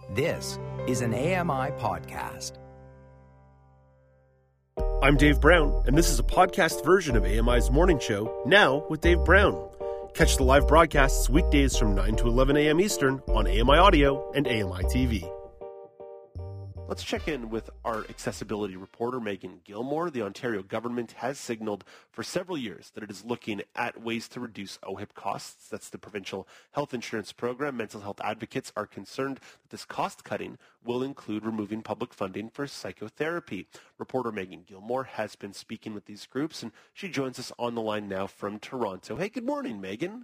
This is an AMI podcast. I'm Dave Brown, and this is a podcast version of AMI's morning show, Now with Dave Brown. Catch the live broadcasts weekdays from 9 to 11 a.m. Eastern on AMI Audio and AMI TV. Let's check in with our accessibility reporter, Megan Gilmore. The Ontario government has signaled for several years that it is looking at ways to reduce OHIP costs. That's the provincial health insurance program. Mental health advocates are concerned that this cost cutting will include removing public funding for psychotherapy. Reporter Megan Gilmore has been speaking with these groups, and she joins us on the line now from Toronto. Hey, good morning, Megan.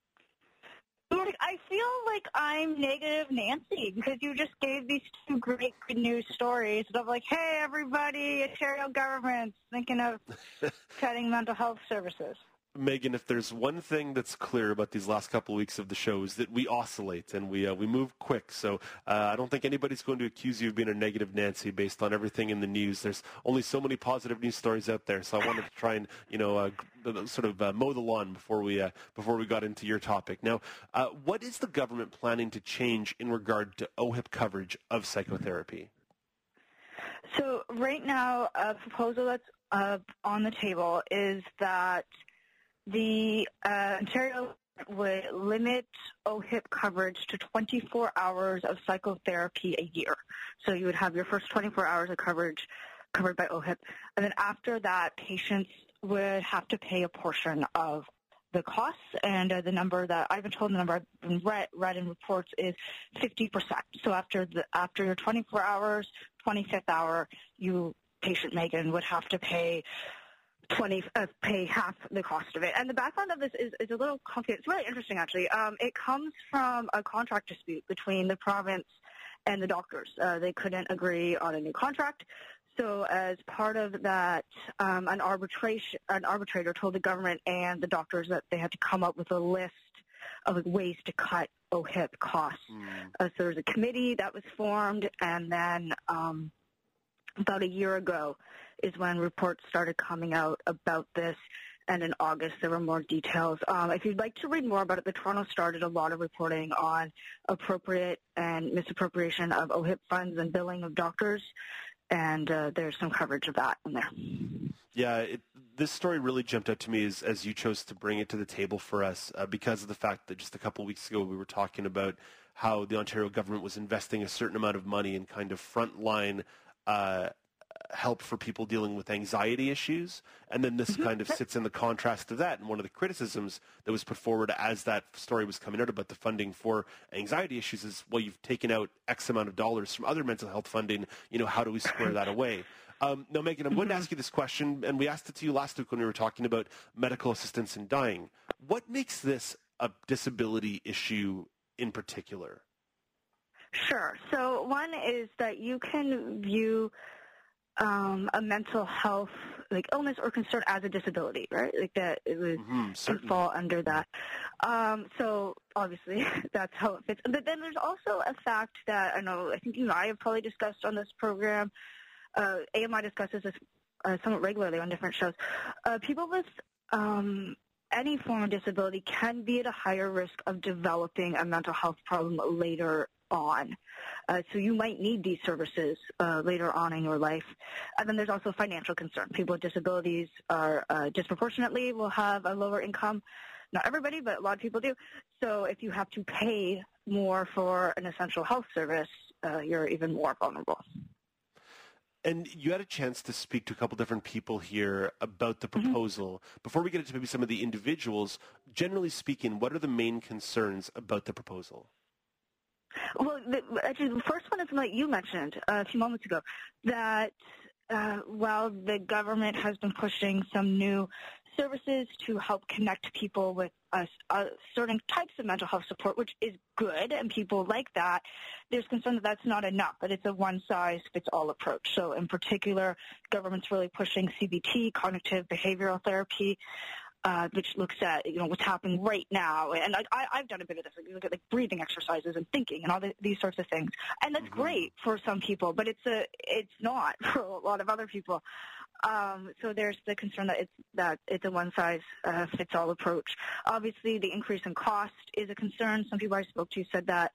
I feel like I'm negative Nancy because you just gave these two great good news stories of like, hey, everybody, Ontario government's thinking of cutting mental health services. Megan, if there's one thing that's clear about these last couple of weeks of the show is that we oscillate and we move quick. So I don't think anybody's going to accuse you of being a negative Nancy based on everything in the news. There's only so many positive news stories out there. So I wanted to try and mow the lawn before we got into your topic. Now, what is the government planning to change in regard to OHIP coverage of psychotherapy? So right now, a proposal that's on the table is that the Ontario would limit OHIP coverage to 24 hours of psychotherapy a year. So you would have your first 24 hours of coverage covered by OHIP. And then after that, patients would have to pay a portion of the costs. And the number that I've been told, the number I've been read in reports is 50%. So after your 24 hours, 25th hour, patient Megan, would have to pay half the cost of it. And the background of this is a little complicated. It's really interesting, actually. It comes from a contract dispute between the province and the doctors. They couldn't agree on a new contract. So as part of that, an arbitrator told the government and the doctors that they had to come up with a list of ways to cut OHIP costs. So there was a committee that was formed, and then about a year ago is when reports started coming out about this, and in August there were more details. If you'd like to read more about it, the Toronto Star did a lot of reporting on appropriate and misappropriation of OHIP funds and billing of doctors, and there's some coverage of that in there. Yeah, this story really jumped out to me as you chose to bring it to the table for us because of the fact that just a couple of weeks ago we were talking about how the Ontario government was investing a certain amount of money in kind of frontline help for people dealing with anxiety issues, and then this kind of sits in the contrast of that. And one of the criticisms that was put forward as that story was coming out about the funding for anxiety issues is, well, you've taken out X amount of dollars from other mental health funding, how do we square that away? Now, Megan, I'm going to ask you this question, and we asked it to you last week when we were talking about medical assistance in dying. What makes this a disability issue in particular? Sure. So one is that you can view a mental health illness or concern as a disability, right? Like that it would can fall under that. So obviously that's how it fits. But then there's also a fact that I think you and I have probably discussed on this program. AMI discusses this somewhat regularly on different shows. People with any form of disability can be at a higher risk of developing a mental health problem later on. So you might need these services later on in your life. And then there's also financial concern. People with disabilities are disproportionately will have a lower income. Not everybody, but a lot of people do. So if you have to pay more for an essential health service, you're even more vulnerable. And you had a chance to speak to a couple different people here about the proposal. Before we get into maybe some of the individuals, generally speaking, what are the main concerns about the proposal? Well, actually, the first one is what you mentioned a few moments ago, that while the government has been pushing some new services to help connect people with certain types of mental health support, which is good, and people like that, there's concern that that's not enough, that it's a one-size-fits-all approach. So in particular, government's really pushing CBT, cognitive behavioral therapy, which looks at what's happening right now, and I've done a bit of this. You look at breathing exercises and thinking and all these sorts of things, and that's great for some people, but it's not for a lot of other people. So there's the concern that it's a one-size-fits-all approach. Obviously, the increase in cost is a concern. Some people I spoke to said that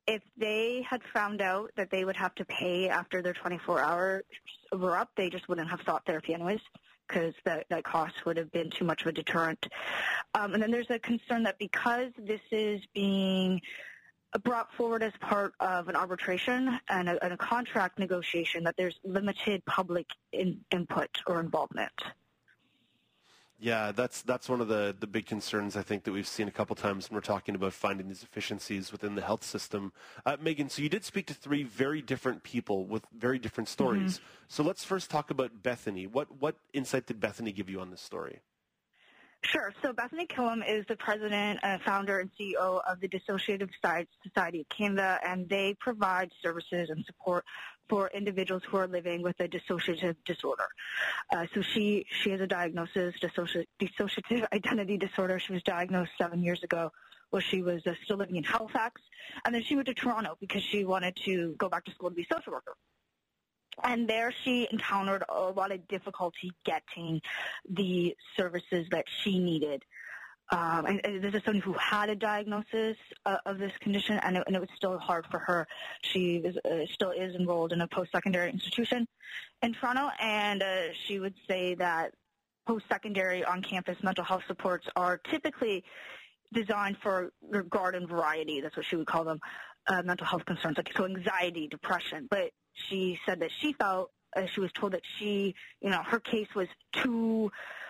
if they had found out that they would have to pay after their 24 hours were up, they just wouldn't have sought therapy anyways, because that cost would have been too much of a deterrent. And then there's a concern that because this is being brought forward as part of an arbitration and a contract negotiation, that there's limited public input or involvement. Yeah, that's one of the big concerns I think that we've seen a couple times when we're talking about finding these efficiencies within the health system. Megan, so you did speak to three very different people with very different stories. Mm-hmm. So let's first talk about Bethany. What insight did Bethany give you on this story? Sure. So Bethany Killam is the president, founder, and CEO of the Dissociative Society of Canada, and they provide services and support for individuals who are living with a dissociative disorder. So she has a diagnosis, dissociative identity disorder. She was diagnosed 7 years ago while she was still living in Halifax, and then she moved to Toronto because she wanted to go back to school to be a social worker. And there she encountered a lot of difficulty getting the services that she needed. And this is someone who had a diagnosis of this condition, and it was still hard for her. She still is enrolled in a post-secondary institution in Toronto, and she would say that post-secondary on-campus mental health supports are typically designed for garden variety. That's what she would call them, mental health concerns, like so anxiety, depression. But she said that she felt, she was told that her case was too,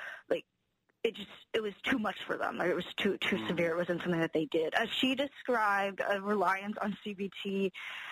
it was too much for them. Or it was too severe. It wasn't something that they did. As she described a reliance on CBT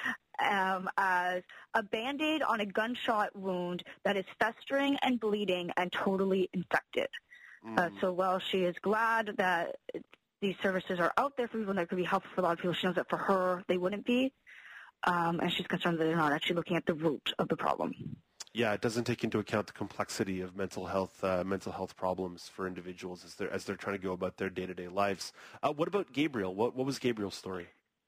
as a Band-Aid on a gunshot wound that is festering and bleeding and totally infected. So while she is glad that these services are out there for people and that could be helpful for a lot of people, she knows that for her they wouldn't be. And she's concerned that they're not actually looking at the root of the problem. Yeah, it doesn't take into account the complexity of mental health problems for individuals as they're trying to go about their day-to-day lives. What about Gabriel? What was Gabriel's story?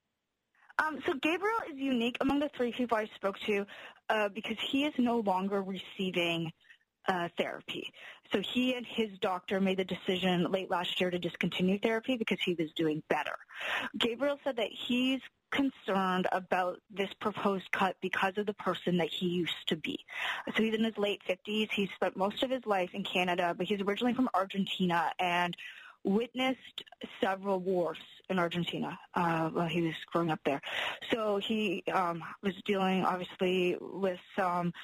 So Gabriel is unique among the three people I spoke to because he is no longer receiving therapy. So he and his doctor made the decision late last year to discontinue therapy because he was doing better. Gabriel said that he's concerned about this proposed cut because of the person that he used to be. So he's in his late 50s. He spent most of his life in Canada, but he's originally from Argentina and witnessed several wars in Argentina while he was growing up there. So he was dealing, obviously, with some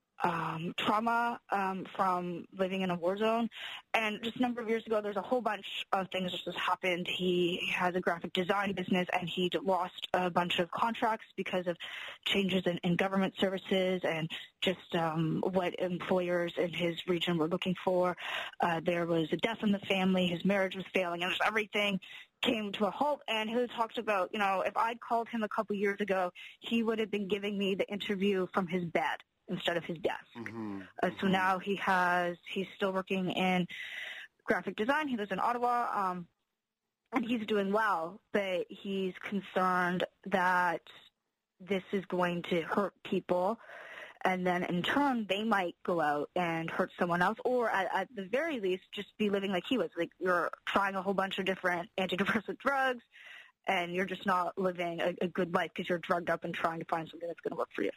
trauma from living in a war zone. And just a number of years ago, there's a whole bunch of things that just happened. He has a graphic design business, and he lost a bunch of contracts because of changes in government services and just what employers in his region were looking for. There was a death in the family. His marriage was failing, and just everything came to a halt. And he talked about, if I'd called him a couple years ago, he would have been giving me the interview from his bed instead of his desk. Mm-hmm. So now he's still working in graphic design. He lives in Ottawa, and he's doing well, but he's concerned that this is going to hurt people, and then in turn they might go out and hurt someone else, or at the very least just be living like he was. Like, you're trying a whole bunch of different antidepressant drugs, and you're just not living a good life because you're drugged up and trying to find something that's going to work for you.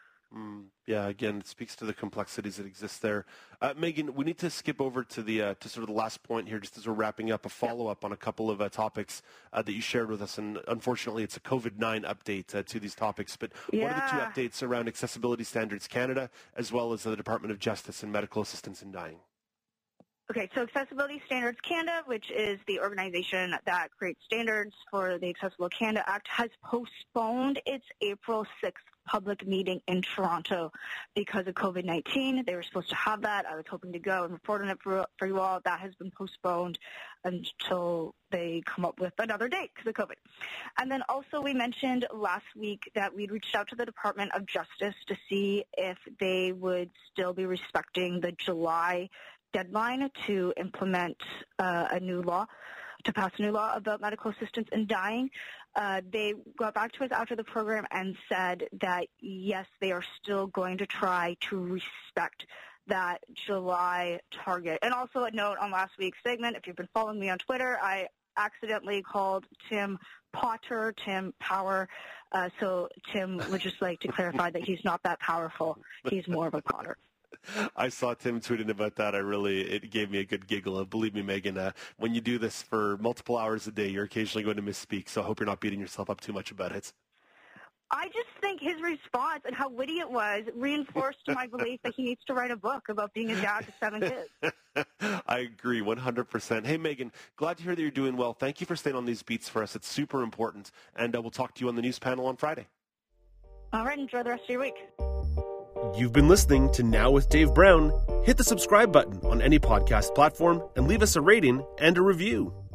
Yeah, again, it speaks to the complexities that exist there. Megan, we need to skip over to the to sort of the last point here, just as we're wrapping up, a follow-up on a couple of topics that you shared with us. And unfortunately, it's a COVID-9 update to these topics. But what are the two updates around Accessibility Standards Canada, as well as the Department of Justice and Medical Assistance in Dying? Okay, so Accessibility Standards Canada, which is the organization that creates standards for the Accessible Canada Act, has postponed its April 6th public meeting in Toronto because of COVID-19. They were supposed to have that. I was hoping to go and report on it for you all. That has been postponed until they come up with another date because of COVID. And then also we mentioned last week that we'd reached out to the Department of Justice to see if they would still be respecting the July deadline to implement a new law, to pass a new law about medical assistance in dying. They got back to us after the program and said that, yes, they are still going to try to respect that July target. And also a note on last week's segment, if you've been following me on Twitter, I accidentally called Tim Potter, Tim Power. So Tim would just like to clarify that he's not that powerful. He's more of a Potter. I saw Tim tweeting about that. It gave me a good giggle. Believe me, Megan, when you do this for multiple hours a day, you're occasionally going to misspeak, so I hope you're not beating yourself up too much about it. I just think his response and how witty it was reinforced my belief that he needs to write a book about being a dad to 7 kids. I agree 100%. Hey, Megan, glad to hear that you're doing well. Thank you for staying on these beats for us. It's super important, and we'll talk to you on the news panel on Friday. All right, enjoy the rest of your week. You've been listening to Now with Dave Brown. Hit the subscribe button on any podcast platform and leave us a rating and a review.